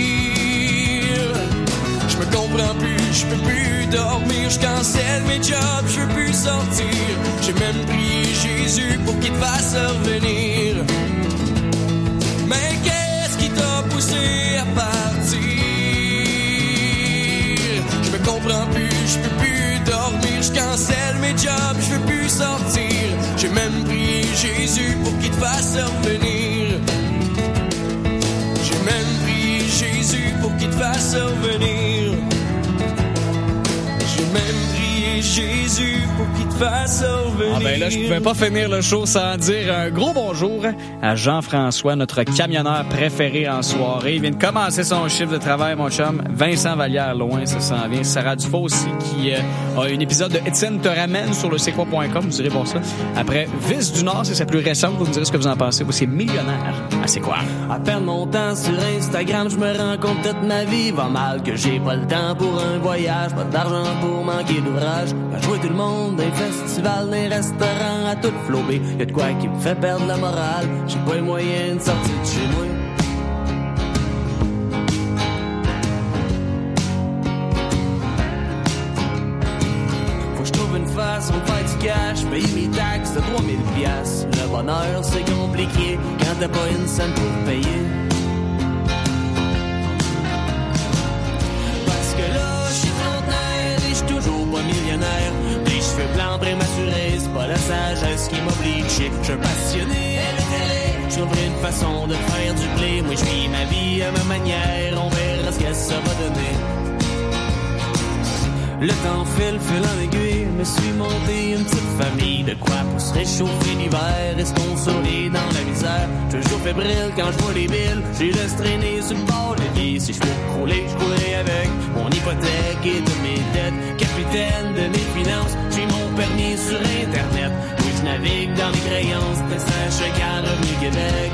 Je me comprends plus, je peux plus dormir, je cancelle mes jobs, je veux plus sortir. J'ai même prié Jésus pour qu'il te fasse revenir. Mais qu'est-ce qui t'a poussé à partir? Je me comprends plus, je peux plus dormir, je cancelle mes jobs, je veux plus sortir. J'ai même prié Jésus pour qu'il te fasse revenir. J'ai même prié Jésus pour qu'il te fasse revenir. J'ai même prié Jésus pour qu'il te fasse revenir. Ah ben là, je pouvais pas finir le show sans dire un gros bonjour à Jean-François, notre camionneur préféré en soirée. Il vient de commencer son chiffre de travail, mon chum. Vincent Vallière, loin, ça s'en vient. Sarah Dufault aussi, qui euh, a un épisode de Étienne te ramène sur le c'est quoi point com. Vous irez voir ça. Après, Vice du Nord, c'est sa plus récente. Vous me direz ce que vous en pensez. Vous, c'est millionnaire. Ah, c'est quoi? À perdre mon temps sur Instagram, je me rends compte toute ma vie va mal, que j'ai pas le temps pour un voyage, pas d'argent pour manquer d'ouvrage. À jouer tout le monde, des festivals, des restaurants, à tout flober. Y'a de quoi qui me fait perdre la morale. J'ai pas les moyens de sortir de chez moi. Faut que je trouve une façon de faire du cash, payer mes taxes de trois mille piastres. Le bonheur, c'est compliqué quand t'as pas une scène pour payer. Parce que là, j'suis trentenaire et j'suis toujours pas millionnaire. Les cheveux blancs prématurés, c'est pas la sagesse qui m'oblige. J'suis un passionné, j'ouvre une façon de faire du blé. Moi j'vis ma vie à ma manière, on verra ce que ça va donner. Le temps file, file en aiguille, me suis monté une petite famille. De quoi pour se réchauffer l'hiver et se consoler dans la misère. Je suis toujours fébrile quand je vois les billes, j'ai laisse traîner sur le bord de vie. Si je peux crouler, je coulerai avec mon hypothèque et de mes dettes. Capitaine de mes finances, j'ai mon permis sur Internet. Oui, je navigue dans les créances, de sachet qu'à Revenu Québec.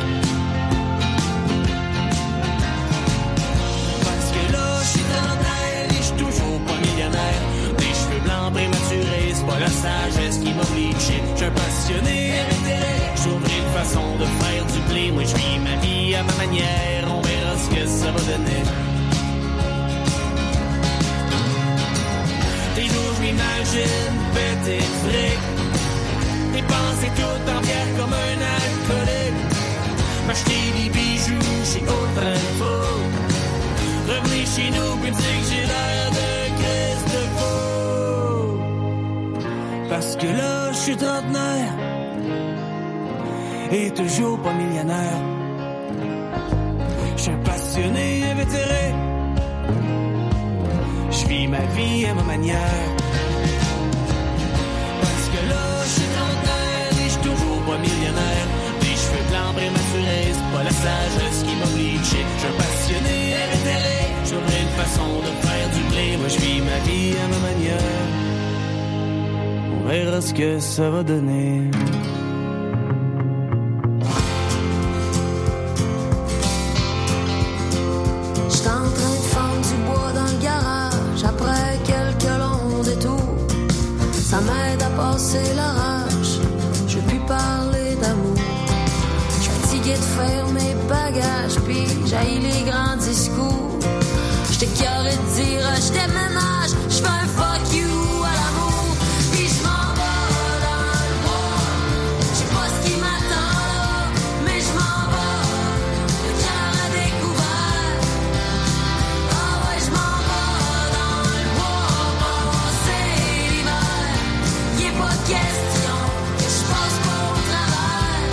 Parce que là, je suis dans l'air et je suis toujours pas millionnaire. Des cheveux blancs prématurés, c'est pas la sagesse qui m'oblige. Je suis un passionné, j'ouvre une façon de faire du blé. Moi, je vis ma vie à ma manière, on verra ce que ça va donner. Des jours, je m'imagine péter quantité de fric. Dépenser tout en bière comme un alcoolique. M'acheter des bijoux chez Audrey Faux. Revenir chez nous puis dire que j'ai l'air de Christ de faux. Parce que là, je suis trentenaire et toujours pas millionnaire. Je suis un passionné invétéré. Je vis ma vie à ma manière. Parce que là, je suis trentenaire et je suis toujours pas millionnaire. Des cheveux blancs prématurés, c'est pas la sagesse qui m'oblige. Je suis un passionné invétéré. J'aurais une façon de faire du blé. Moi, je vis ma vie à ma manière. On verra ce que ça va donner. J'étais en train de fendre du bois dans le garage. Après quelques longs détours, ça m'aide à passer la rage. Je veux plus parler d'amour. Je suis fatigué de faire mes bagages, puis j'haïs les grands discours. J'étais carré de dire je t'aime même âge. Je fais un fuck you à l'amour. Puis je m'en vais dans le bois. Je sais pas ce qui m'attend là, mais je m'en vais. Le cœur à découvert. Ah ouais, je m'en vais dans le bois. Passer l'hiver. Y'est pas question que je passe pas au travers.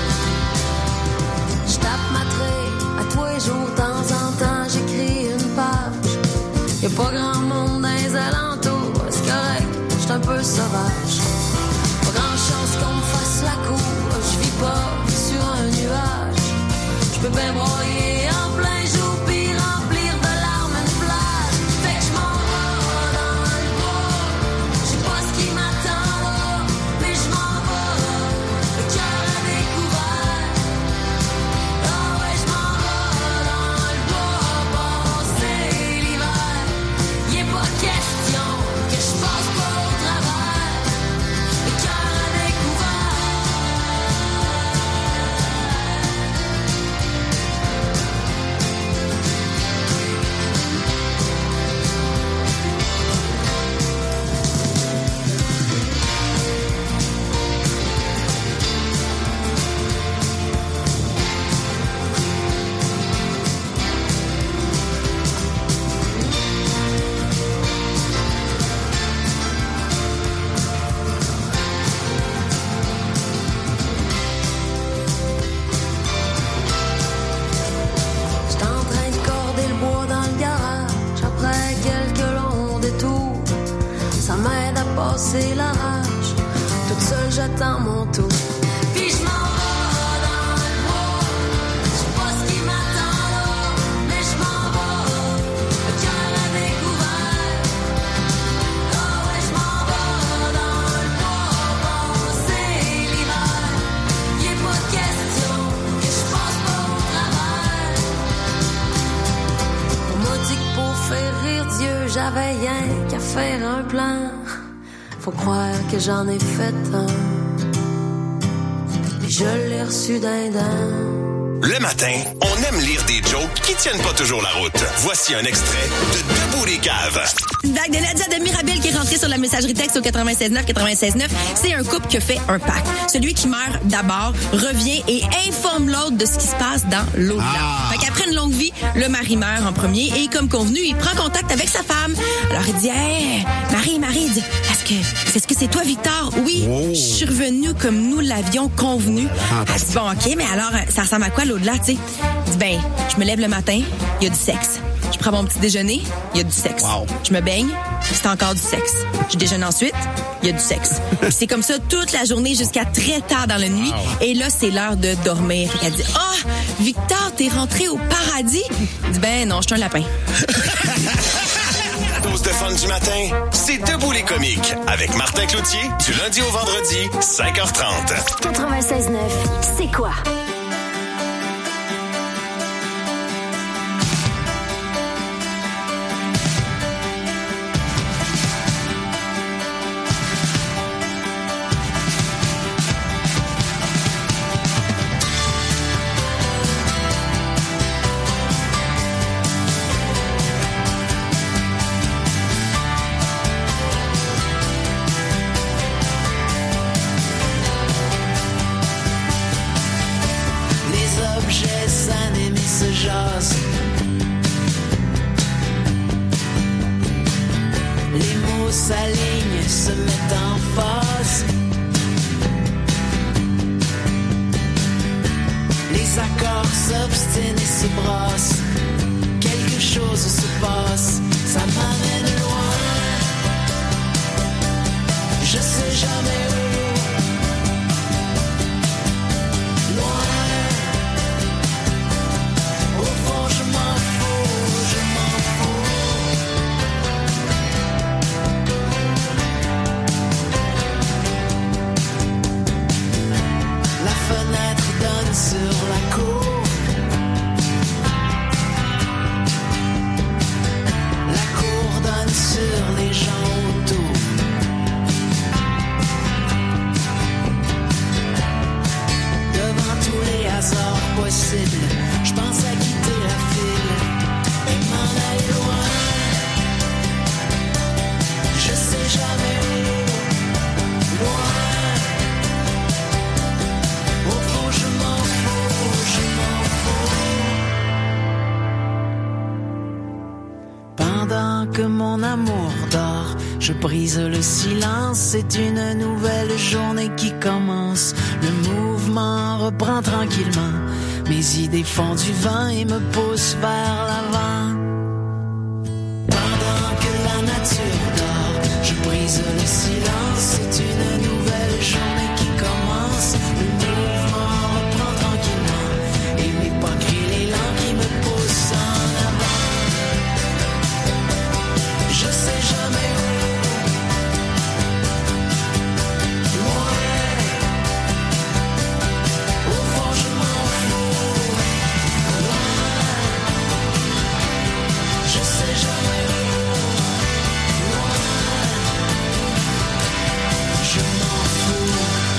Je tape ma traite à tous les jours, de temps en temps j'écris une page. Y'a pas grand monde dans les alentours, c'est correct, j'suis un peu sauvage. Pas grand chance qu'on me fasse la cour, j'vis pas sur un nuage. J'peux bien broyer en plein jour pis remplir de larmes une plage. Fait que j'm'en vais dans le bois, j'sais pas ce qui m'attend là, mais j'm'en vais, le cœur à découvert. Ah ouais, j'm'en vais dans le bois, passer l'hiver. Y'est pas question que je passe pas au travers. Le cœur à découvert. J'étais en train de corder le bois dans le garage. Après quelques longs détours, ça m'aide à passer la rage. Toute seule j'attends mon tour. Puis je m'en vais dans le bois. Je sais pas ce qui m'attend là, mais je m'en vais. Le cœur à découvert. Ah ouais, je m'en vais dans le bois. Passer l'hiver. Y'est pas de question que je passe pas au travers. On m'a dit que pour faire rire Dieu, j'avais rien qu'à faire un plan. Faut croire que j'en ai fait un. Et je l'ai reçu d'un dent. Le matin, on aime lire des jokes qui tiennent pas toujours la route. Voici un extrait de Debout les caves. Dag de Nadia de Mirabel qui est rentrée sur la messagerie texte au quatre-vingt-seize neuf quatre-vingt-seize neuf. C'est un couple qui a fait un pacte. Celui qui meurt d'abord revient et informe l'autre de ce qui se passe dans l'au-delà. Ah. Fait qu'après une longue vie, le mari meurt en premier et comme convenu, il prend contact avec sa femme. Alors il dit hey, Marie, Marie, il dit, est-ce que est-ce que c'est toi Victor? Oui, oh. Je suis revenu comme nous l'avions convenu. Ah, elle dit bon ok, mais alors ça ressemble à quoi l'au-delà, tu sais? Il dit ben, je me lève le matin, il y a du sexe. Je prends mon petit déjeuner, il y a du sexe. Wow. Je me baigne, c'est encore du sexe. Je déjeune ensuite, il y a du sexe. C'est comme ça toute la journée jusqu'à très tard dans la nuit. Wow. Et là, c'est l'heure de dormir. Elle dit, ah, oh, Victor, t'es rentré au paradis? Je dis, ben non, je suis un lapin. Dose de fun du matin, c'est Debout les comiques avec Martin Cloutier du lundi au vendredi, cinq heures trente. quatre-vingt-seize neuf, c'est quoi? s'alignent, se mettent en phase. Les accords s'obstinent et se brassent. Quelque chose se passe, ça m'amène loin. Je sais jamais où. Loin. Au fond, je m'en fous, je m'en fous. La fenêtre donne sur la cour. La cour donne sur les gens autour. Devant tous les hasards possibles, je pense à quitter la file et m'en aller loin. Je sais jamais où. Loin. Au fond, je m'en fous, je m'en fous. Pendant que mon amour dort, je brise le silence. C'est une nouvelle journée qui commence. Le mouvement reprend tranquillement. Mes idées font du vent et me poussent vers l'avant. Pendant que la nature dort, je brise le silence. C'est une nouvelle journée qui commence. Le mouvement reprend tranquillement. Et mes pas crient l'élan qui me pousse en avant. Je sais jamais où. Loin. Au fond, je m'en fous. Loin. Je sais jamais où. Loin. Je m'en fous.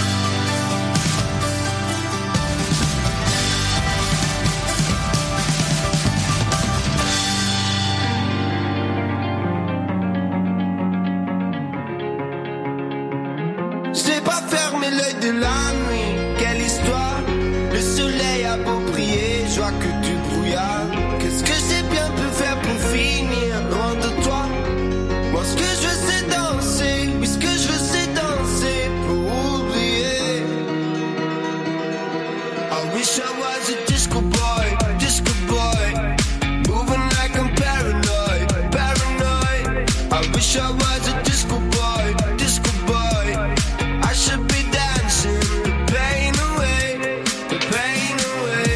Je n'ai pas fermé l'œil de la nuit. Quelle histoire. Le soleil a beau briller, je vois que du brouillard. Qu'est-ce que j'ai bien pu faire pour finir loin de toi? Moi ce que je veux c'est danser. Oui ce que je veux c'est danser pour oublier. I wish I was a disco boy, disco boy. Moving like I'm paranoid, paranoid. I wish I was a disco boy, disco boy. I should be dancing the pain away, the pain away.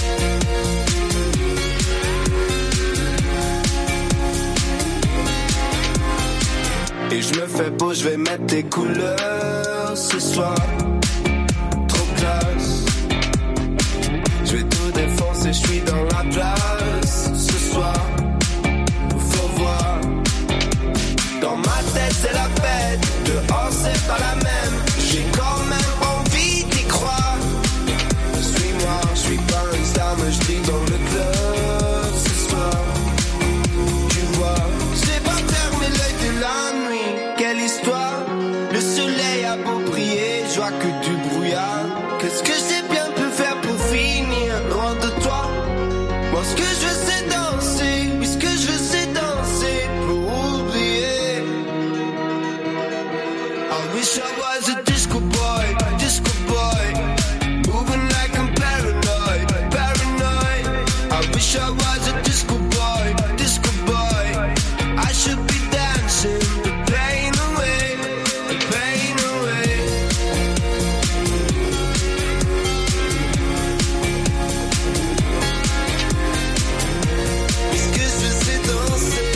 Et je me fais beau, je vais mettre tes couleurs ce soir. Trop classe. Je vais tout défoncer, je suis dans la place ce soir. Faut voir. Dans ma tête c'est la fête, dehors c'est pas la même. J'ai quand même envie d'y croire. Suis-moi, je suis pas un star, mais je dis dans le club ce soir. Tu vois, j'ai pas fermé l'œil de la nuit. Quelle histoire. Le soleil a beau briller, je vois que du brouillard. Qu'est-ce que j'ai bien pu faire pour finir loin de toi? Moi ce que je veux c'est danser. Oui ce que je veux c'est danser pour oublier. I wish I was a disco boy, disco boy. Moving like I'm paranoid, paranoid. I wish I was a disco boy, disco boy. I should be dancing the pain away, the pain away. Ce que je veux c'est danser.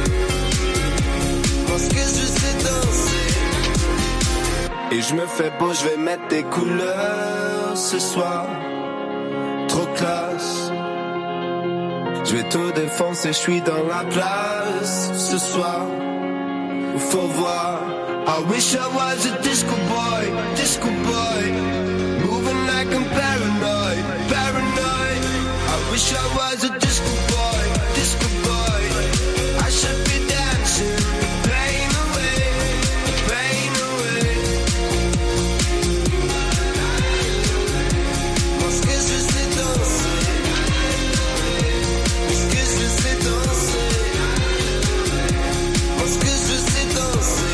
Moi ce que je veux c'est danser. Et je me fais beau, je vais mettre tes couleurs ce soir. Trop classe. Je vais tout défoncer, je suis dans la place ce soir. Faut voir. I wish I was a disco boy, disco boy. Moving like I'm paranoid, paranoid. I wish I was a disco boy, disco boy. I should be dancing the pain away, the pain away. Moi ce que je veux c'est danser. Ce que je veux c'est danser. Moi ce que je veux c'est danser.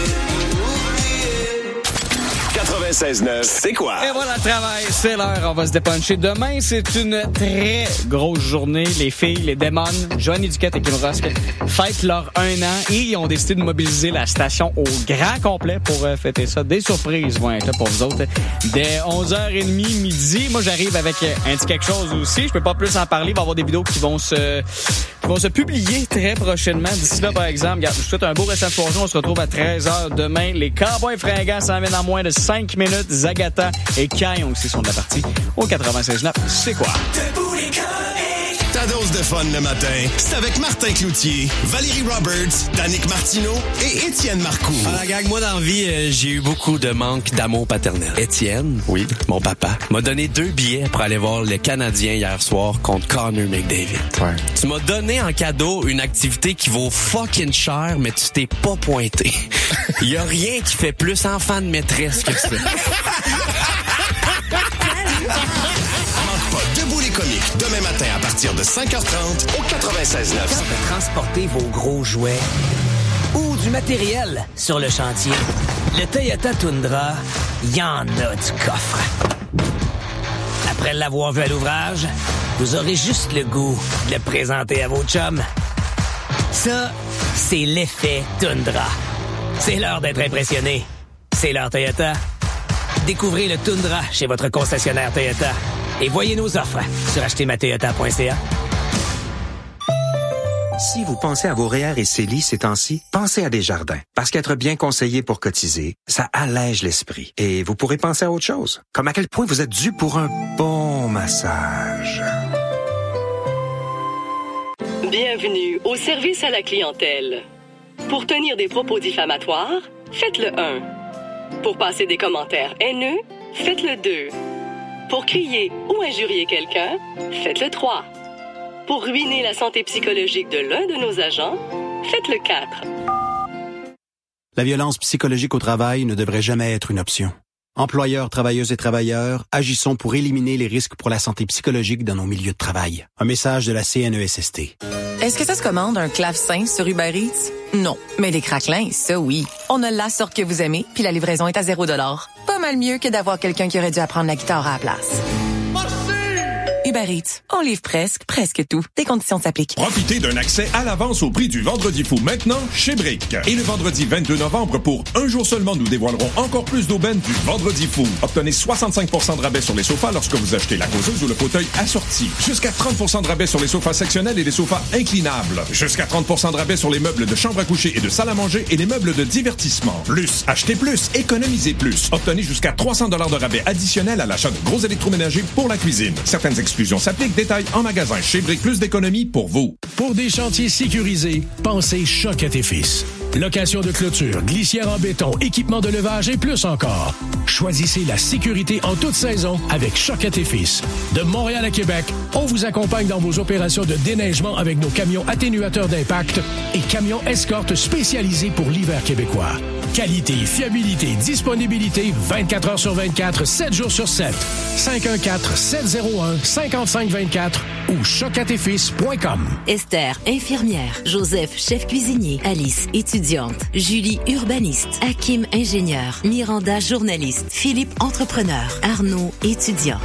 quatre-vingt-seize neuf, c'est quoi? Et voilà le travail, c'est l'heure, on va se dépuncher. Demain, c'est une très grosse journée. Les filles, les démons, Joanny Duquette et Kim Rosk fêtent leur un an et ils ont décidé de mobiliser la station au grand complet pour euh, fêter ça. Des surprises vont être là pour vous autres. Dès onze heures trente, midi, moi j'arrive avec un petit quelque chose aussi. Je peux pas plus en parler. Il va y avoir des vidéos qui vont se, qui vont se publier très prochainement. D'ici là, par exemple, regarde, je vous souhaite un beau restant de soirée. On se retrouve à treize heures demain. Les Cowboys fringants s'en viennent en moins de cinq minutes. Zagata et Kai aussi sont de la partie au quatre-vingt-seize neuf. C'est quoi? Ta dose de fun le matin, c'est avec Martin Cloutier, Valérie Roberts, Danick Martineau et Étienne Marcoux. Alors, gang, moi, dans la vie, euh, j'ai eu beaucoup de manque d'amour paternel. Étienne, oui, mon papa, m'a donné deux billets pour aller voir le Canadien hier soir contre Connor McDavid. Ouais. Tu m'as donné en cadeau une activité qui vaut fucking cher, mais tu t'es pas pointé. Il y a rien qui fait plus enfant de maîtresse que ça. Debout les comiques, demain matin à partir de cinq heures trente au quatre-vingt-seize neuf. Quand vous transportez vos gros jouets ou du matériel sur le chantier, le Toyota Tundra, y en a du coffre. Après l'avoir vu à l'ouvrage, vous aurez juste le goût de le présenter à vos chums. Ça, c'est l'effet Tundra. C'est l'heure d'être impressionné. C'est l'heure Toyota. Découvrez le Tundra chez votre concessionnaire Toyota. Et voyez nos offres sur acheter ma toyota point c a. Si vous pensez à vos R E E R et C E L I ces temps-ci, pensez à Desjardins. Parce qu'être bien conseillé pour cotiser, ça allège l'esprit. Et vous pourrez penser à autre chose. Comme à quel point vous êtes dû pour un bon massage. Bienvenue au service à la clientèle. Pour tenir des propos diffamatoires, faites le un. Pour passer des commentaires haineux, faites le deux. Pour crier ou injurier quelqu'un, faites le trois. Pour ruiner la santé psychologique de l'un de nos agents, faites le quatre. La violence psychologique au travail ne devrait jamais être une option. Employeurs, travailleuses et travailleurs, agissons pour éliminer les risques pour la santé psychologique dans nos milieux de travail. Un message de la C N E S S T. Est-ce que ça se commande un clavecin sur Uber Eats? Non. Mais des craquelins, ça oui. On a la sorte que vous aimez, puis la livraison est à zéro dollar. Pas mal mieux que d'avoir quelqu'un qui aurait dû apprendre la guitare à la place. Uber Eats. On livre presque, presque tout. Des conditions s'appliquent. Profitez d'un accès à l'avance au prix du Vendredi fou maintenant chez Brick. Et le vendredi vingt-deux novembre, pour un jour seulement, nous dévoilerons encore plus d'aubaines du Vendredi fou. Obtenez soixante-cinq pour cent de rabais sur les sofas lorsque vous achetez la causeuse ou le fauteuil assorti. Jusqu'à trente pour cent de rabais sur les sofas sectionnels et les sofas inclinables. Jusqu'à trente pour cent de rabais sur les meubles de chambre à coucher et de salle à manger et les meubles de divertissement. Plus, achetez plus, économisez plus. Obtenez jusqu'à trois cents dollars de rabais additionnels à l'achat de gros électroménagers pour la cuisine. Certaines exclusions s'appliquent. Détail en magasin. Chez Brick, plus d'économies pour vous. Pour des chantiers sécurisés, pensez Choquette et Fils. Location de clôture, glissière en béton, équipement de levage et plus encore. Choisissez la sécurité en toute saison avec Choquette et Fils. De Montréal à Québec, on vous accompagne dans vos opérations de déneigement avec nos camions atténuateurs d'impact et camions escorte spécialisés pour l'hiver québécois. Qualité, fiabilité, disponibilité, vingt-quatre heures sur vingt-quatre, sept jours sur sept. cinq un quatre, sept zéro un, cinq cinq deux quatre ou choquette et fils point com. Esther, infirmière. Joseph, chef cuisinier. Alice, étudiante. Julie, urbaniste. Hakim, ingénieur. Miranda, journaliste. Philippe, entrepreneur. Arnaud, étudiant.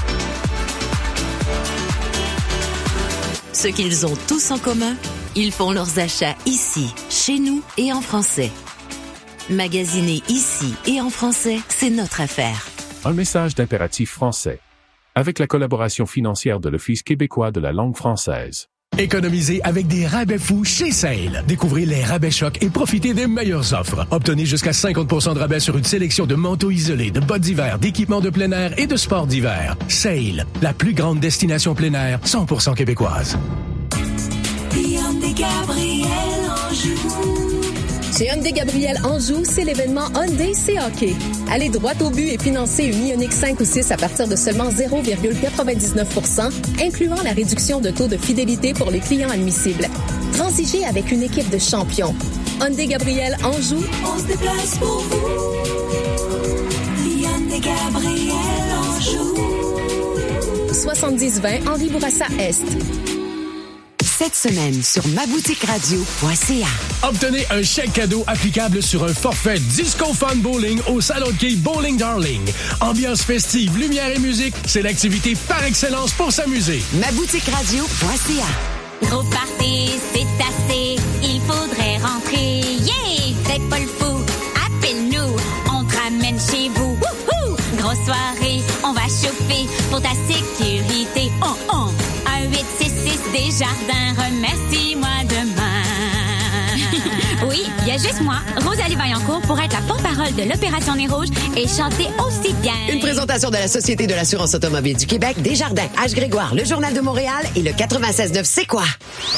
Ce qu'ils ont tous en commun, ils font leurs achats ici, chez nous et en français. Magasiner ici et en français, c'est notre affaire. Un message d'impératif français. Avec la collaboration financière de l'Office québécois de la langue française. Économisez avec des rabais fous chez Sale. Découvrez les rabais chocs et profitez des meilleures offres. Obtenez jusqu'à cinquante pour cent de rabais sur une sélection de manteaux isolés, de bottes d'hiver, d'équipements de plein air et de sports d'hiver. Sale, la plus grande destination plein air cent pour cent québécoise. Hyundai Gabriel Anjou. Chez Hyundai Gabriel Anjou, c'est l'événement Hyundai C Hockey. Allez droit au but et financez une Ioniq cinq ou six à partir de seulement zéro virgule quatre-vingt-dix-neuf pour cent, incluant la réduction de taux de fidélité pour les clients admissibles. Transigez avec une équipe de champions. Hyundai Gabriel Anjou. On se déplace pour vous. Hyundai Gabriel Anjou. soixante-dix vingt Henri Bourassa Est. cette semaine sur ma boutique radio point c a. Obtenez un chèque cadeau applicable sur un forfait Disco Fun Bowling au Salon de quilles Bowling Darling. Ambiance festive, lumière et musique, c'est l'activité par excellence pour s'amuser. ma boutique radio point c a. Gros party, c'est assez, il faudrait rentrer. Yeah! Faites pas le fou, appelle-nous, on te ramène chez vous. Wouhou! Grosse soirée, on va chauffer pour ta sécurité. Oh, oh! un huit six six Desjardins, remercie-moi demain. Oui, il y a juste moi, Rosalie Vaillancourt, pour être la porte-parole de l'Opération Nez Rouge et chanter aussi bien. Une présentation de la Société de l'assurance automobile du Québec, Desjardins, H. Grégoire, le Journal de Montréal et le quatre-vingt-seize neuf C'est quoi?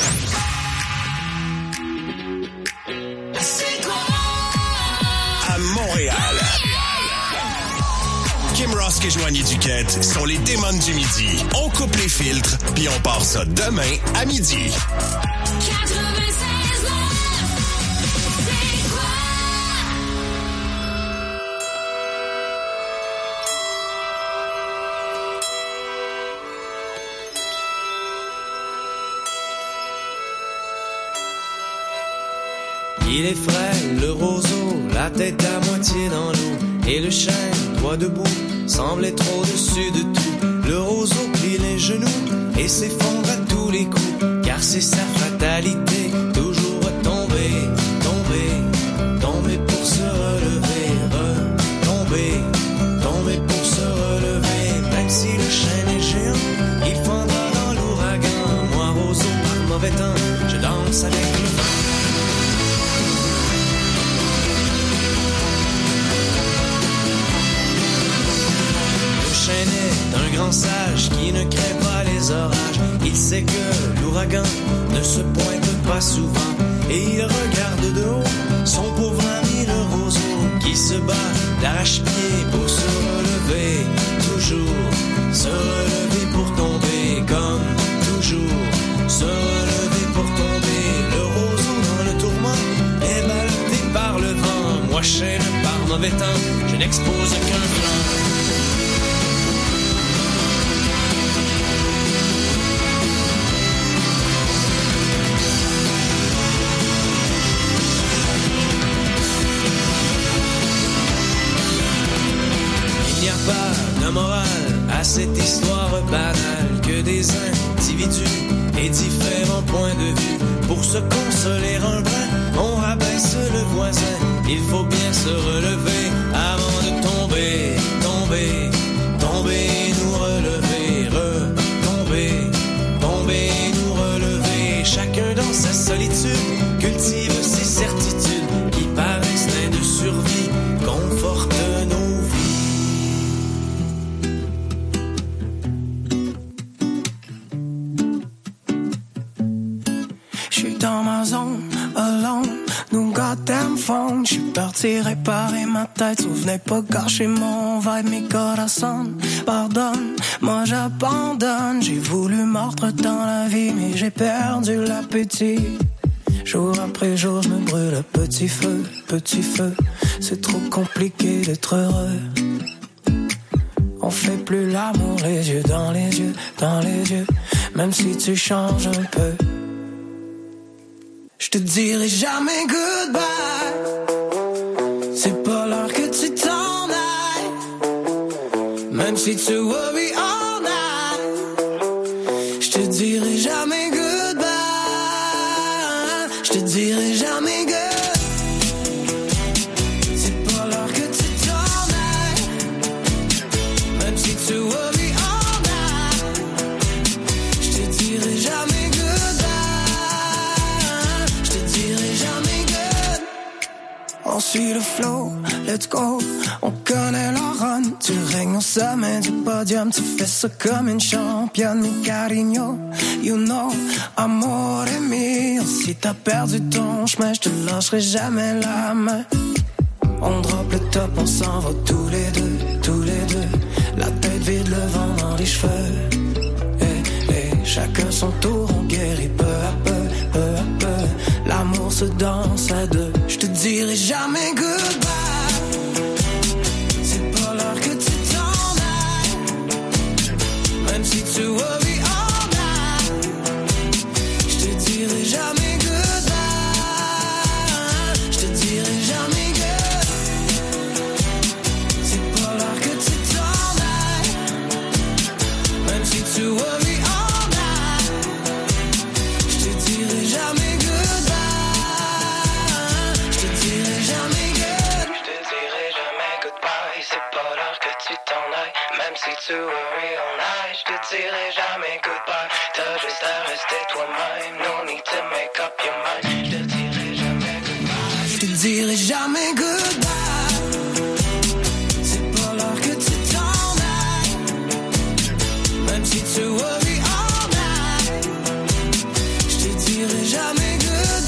À Montréal. Kim Rosk et Joanie Duquette sont les démons du midi. On coupe les filtres, puis on part ça demain à midi. Il est frais, le roseau, la tête à moitié dans l'eau. Et le chêne, droit debout, semble être au-dessus de tout. Le roseau plie les genoux et s'effondre à tous les coups. Car c'est sa fatalité, toujours à tomber, tomber, tomber pour se relever, retomber, tomber pour se relever. Même si le chêne est géant, il fondra dans l'ouragan. Moi, roseau, par mauvais temps, je danse avec le vent. Est un grand sage qui ne crée pas les orages. Il sait que l'ouragan ne se pointe pas souvent. Et il regarde de haut son pauvre ami le roseau qui se bat d'arrache-pied pour se relever. Toujours se relever pour tomber comme toujours. Se relever pour tomber. Le roseau dans le tourment est ballotté par le vent. Moi chêne par mauvais temps, je n'expose qu'un flanc. Pas de morale à cette histoire banale que des individus et différents points de vue. Pour se consoler un brin, on rabaisse le voisin. Il faut bien se relever avant de tomber, tomber, tomber et nous relever, retomber, tomber et nous relever. Chacun dans sa solitude cultive ses certitudes qui par instinct de survie confortent nos vies. Dans ma zone, alone, nous goddamn phone. J'suis parti réparer ma tête, souvenez pas gâcher mon vibe, mes corazones. Pardonne, moi j'abandonne. J'ai voulu mordre dans la vie, mais j'ai perdu l'appétit. Jour après jour, je me brûle à petit feu, petit feu. C'est trop compliqué d'être heureux. On fait plus l'amour, les yeux dans les yeux, dans les yeux. Même si tu changes un peu. Je te dirai jamais goodbye. C'est pas l'heure que tu t'en ailles. Même si tu worry all night. Je te dirai jamais goodbye. Je te dirai jamais goodbye. C'est pas l'heure que tu t'en ailles. Même si tu worry all night. Je te dirai jamais. On suit le flow, let's go. On connaît la run. Tu règnes au sommet du podium. Tu fais ça comme une championne, mi cariño. You know, amore mio. Si t'as perdu ton chemin, je te lâcherai jamais la main. On drop le top, on s'en va tous les deux, tous les deux. La tête vide, le vent dans les cheveux. Et, et chacun son tour, on guérit peu à peu, peu à peu. L'amour se danse à deux. Je te dirai jamais goodbye. C'est pas l'heure que tu t'en ailles. Même si tu worry all night. Je te Si tu were real nice, je te dirais jamais goodbye. T'as juste à rester toi-même. Non,